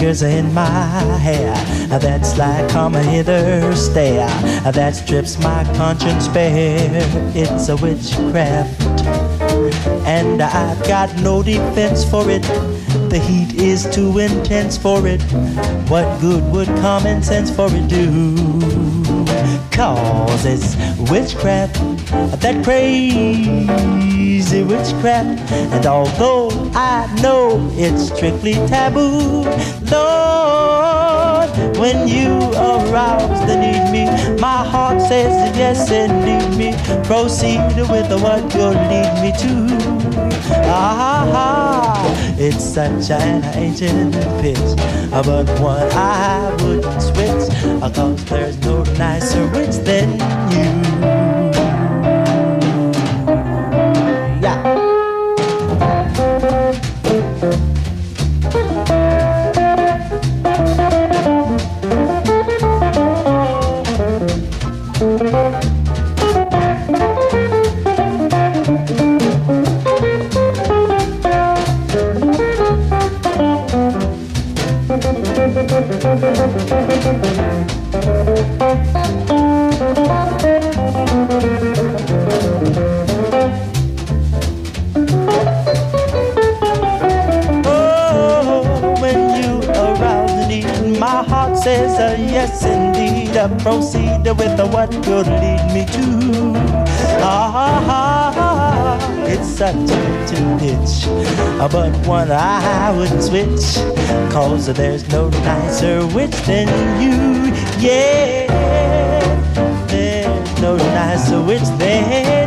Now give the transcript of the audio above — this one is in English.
tears in my hair. That's like a hither stare that strips my conscience bare. It's a witchcraft, and I've got no defense for it. The heat is too intense for it. What good would common sense for it do? 'Cause it's witchcraft, that crazy witchcraft. And although I know it's strictly taboo, Lord, when you arouse the need me, my heart says yes indeed me. Proceed with what you'll lead me to. It's such an ancient pitch, but one I wouldn't switch, 'cause there's no nicer witch than you. Yeah. Says yes indeed, proceed with what could lead me to. It's such a pitch, but one I wouldn't switch, 'cause there's no nicer witch than you. Yeah, there's no nicer witch than